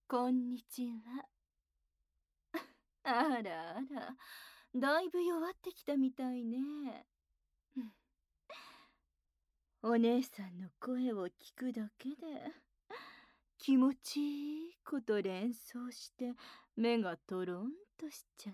こんにちは。あらあら、だいぶ弱ってきたみたいね。お姉さんの声を聞くだけで気持ちいいこと連想して目がトロンとしちゃって。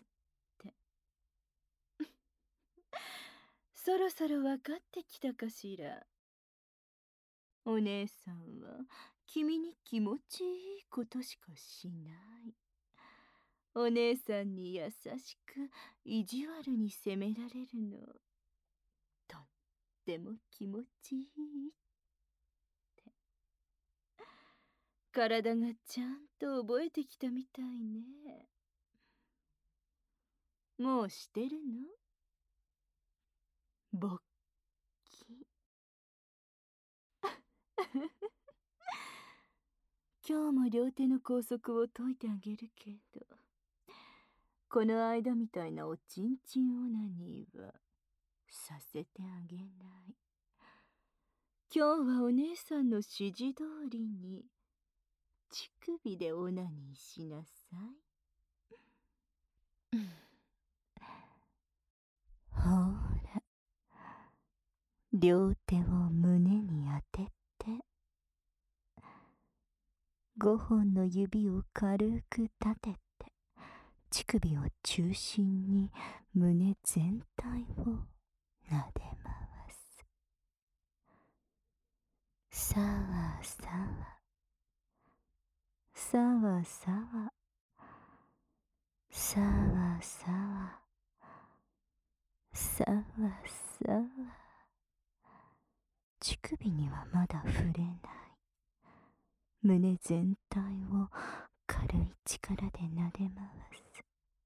そろそろ分かってきたかしら。お姉さんは君に気持ちいいことしかしない。お姉さんに優しく意地悪に責められるのとっても気持ちいいって。体がちゃんと覚えてきたみたいね。もうしてるの？勃起。今日も両手の拘束を解いてあげるけど、この間みたいなおちんちんオナニーはさせてあげない。今日はお姉さんの指示通りに乳首でオナニーしなさい。ほら、両手を胸に当てて、5本の指を軽く立てて、乳首を中心に胸全体を撫で回す。さわさわ、さわさわ、さわさわ、さわさわ。乳首にはまだ触れない。胸全体を軽い力で撫で回す。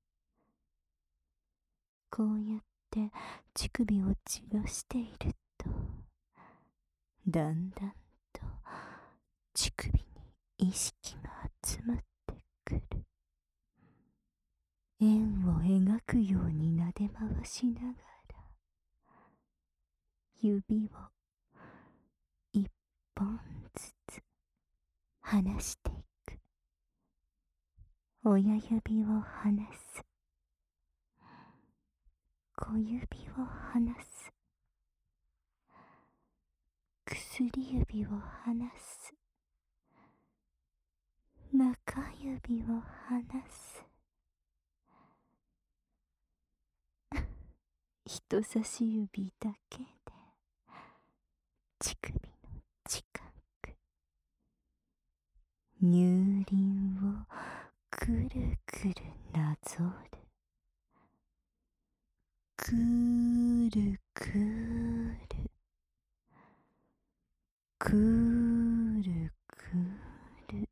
こうやって乳首をじらしていると、だんだんと乳首に意識が集まってくる。円を描くように撫で回しながら、指を一本ずつ離していく。親指を離す。小指を離す。薬指を離す。中指を離す。人差し指だけで乳首の近く、乳輪をくるくるなぞる。くるくる、くるくる。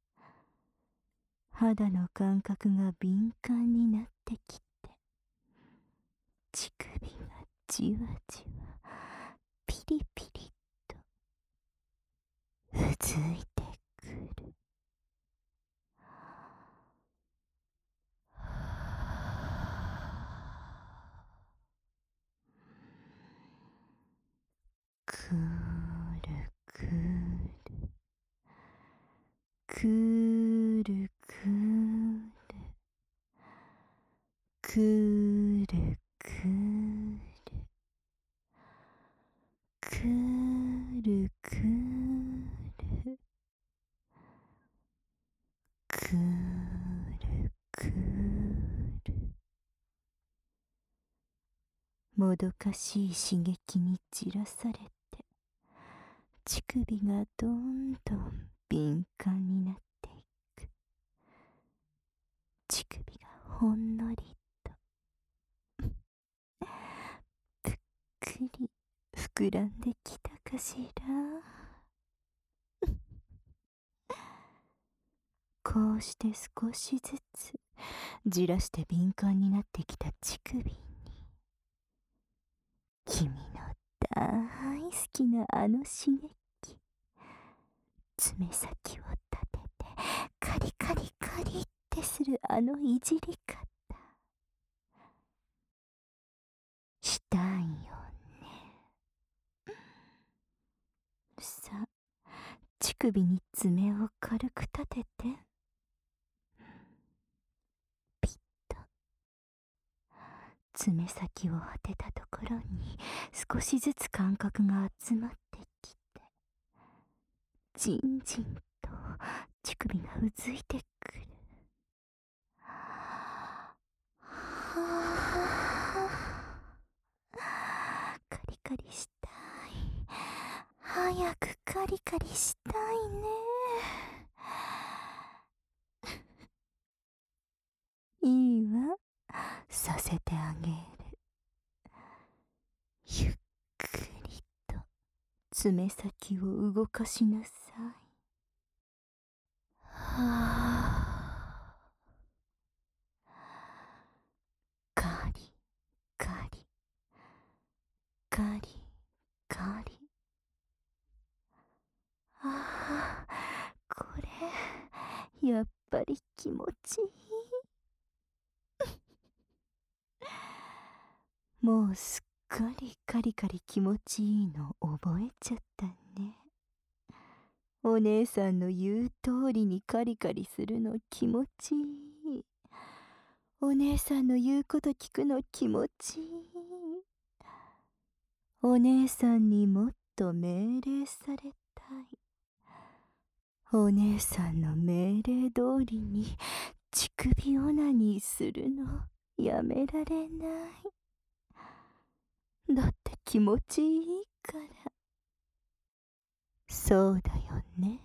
肌の感覚が敏感になってきて、乳首がじわじわピリピリとうずいてくる。くるくる、くるくる、くるくる、くるくる、くるくる。もどかしい刺激にじらされて、乳首がどんどん敏感になっていく。乳首がほんのりとぷっくり膨らんできたかしら。こうして少しずつじらして敏感になってきた乳首に、君の大好きなあの刺激、爪先を立ててカリカリカリってするあのいじり方、したいよね。さあ、乳首に爪を軽く立てて。 爪先を当てたところに少しずつ感覚が集まってきて、じんじんと乳首がうずいてくる。はあ、カリカリしたい。早くカリカリしたいね。いいわ、させてあげる。ゆっくりと爪先を動かしなさい。はあ、カリカリカリカリ。ああ、これやっぱり気持ちいい。もうすっかりカリカリ気持ちいいの覚えちゃったね。お姉さんの言う通りにカリカリするの気持ちいい。お姉さんの言うこと聞くの気持ちいい。お姉さんにもっと命令されたい。お姉さんの命令通りに乳首オナニーするのやめられない。だって気持ちいいから。そうだよね。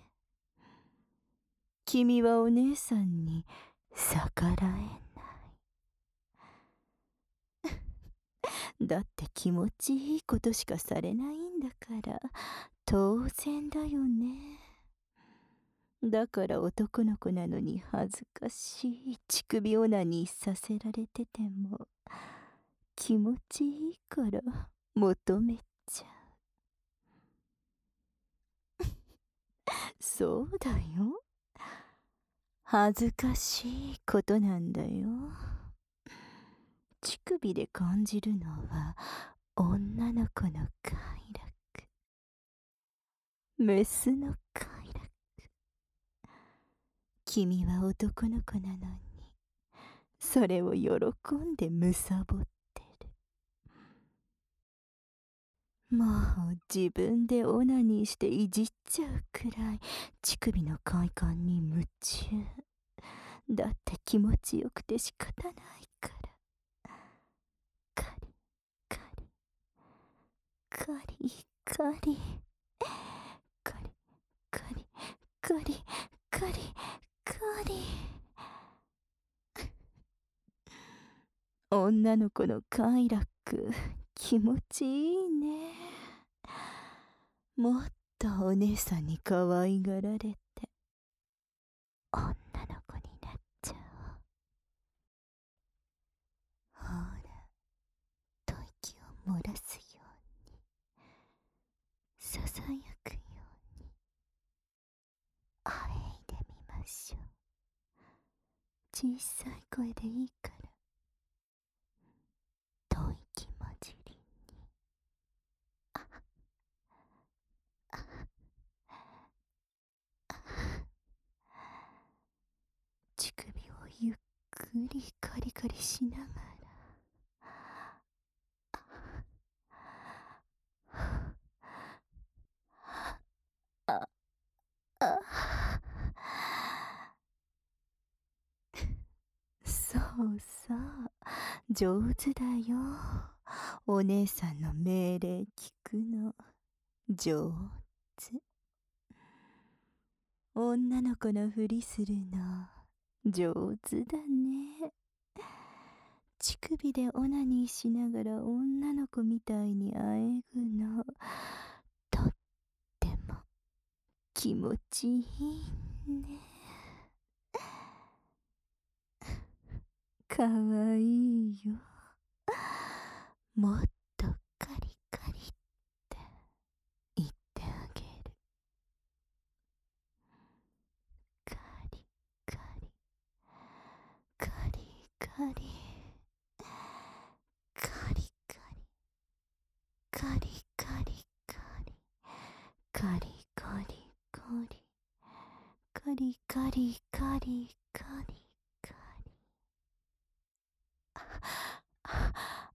君はお姉さんに逆らえない。だって気持ちいいことしかされないんだから当然だよね。だから男の子なのに恥ずかしい乳首オナニーさせられてても気持ちいいから求めちゃう。そうだよ。恥ずかしいことなんだよ。乳首で感じるのは女の子の快楽、メスの快楽。君は男の子なのにそれを喜んでむさぼってる。もう自分でオナニーしていじっちゃうくらい乳首の快感に夢中。だって気持ちよくて仕方ないから。カリカリカリカリカリカリカリカリカリ。女の子の快楽気持ちいいね。もっとお姉さんに可愛がられて女の子になっちゃおう。ほら、吐息を漏らすようにささやくようにあえいでみましょう。小さい声でいいから吐息混じりに乳首をゆっくりカリカリしながら、そうそう、上手だよ。お姉さんの命令聞くの上手。女の子のふりするの上手だね。乳首でオナニーしながら女の子みたいにあえぐのとっても気持ちいいね。かわいいよ。もっとカリカリって言ってあげる。カリカリカリカリカリカリカリカリカリカリカリカリカリカリカリカリカリ。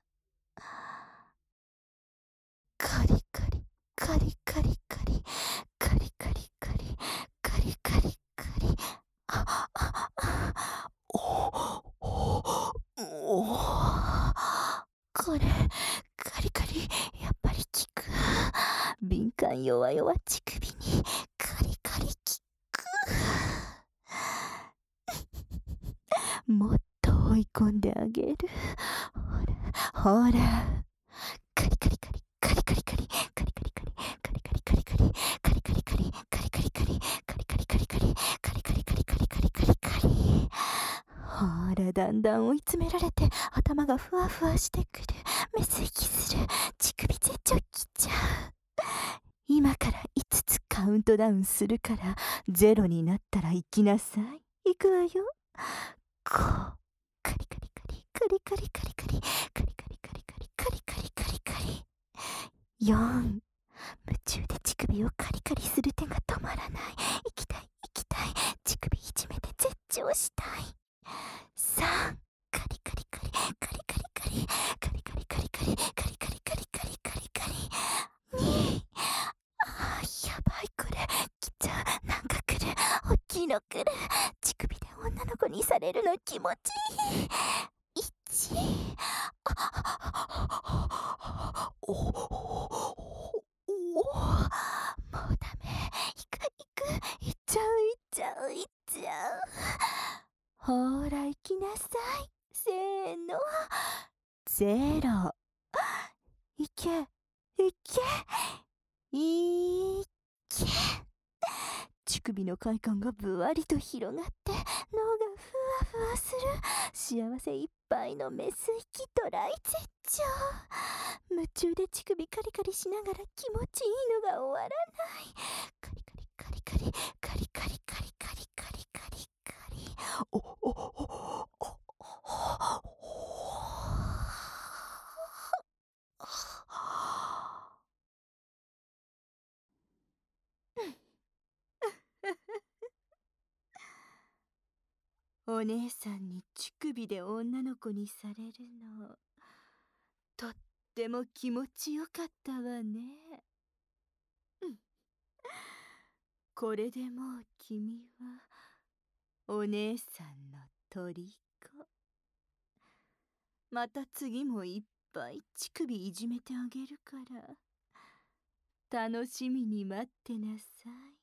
これ、カリカリ、やっぱり効く。敏感弱々乳首に、カリカリ効く。もっと追い込んであげる。ほら、ほら。カリカリカリ、カリカリカリ、カリカリカリ、カリカリカリカリ、カリカリカリ、カリカリカリ、カリカリカリカリ、カリカリカリカリカリカリカリ。ほら、だんだん追い詰められて、頭がふわふわしてくる。メス息する。乳首絶頂来ちゃう。今から5つカウントダウンするから、0になったら行きなさい。行くわよ。こう。カリカリカリ、カリカリカリカリ、カリカリカリカリ、カリカリカリカリ。4、夢中で乳首をカリカリする手が止まらない。行きたい、行きたい。乳首いじめて絶頂したい。3、カリカリカリ、カリカリカリ、カリカリカリカリ、カリカリカリカリカリカリ。2、やばいこれ。来ちゃう。なんか来る。大きいの来る。乳首で女の子にされるの気持ちいい。1、おお、もうダメ。行く、行く。行っちゃう、行っちゃう、行っちゃう。ほら、行きなさい。せーの。0。行け、行け、行け。乳首の快感がぶわりと広がって脳がふわふわする。幸せいっぱいのメス息トライ絶頂。夢中で乳首カリカリしながら気持ちいいのが終わらない。カリカリカリカリカリカリカリカリカリカリカリ。おおおおおお姉さんに乳首で女の子にされるの、とっても気持ちよかったわね。これでもう君はお姉さんの虜。また次もいっぱい乳首いじめてあげるから、楽しみに待ってなさい。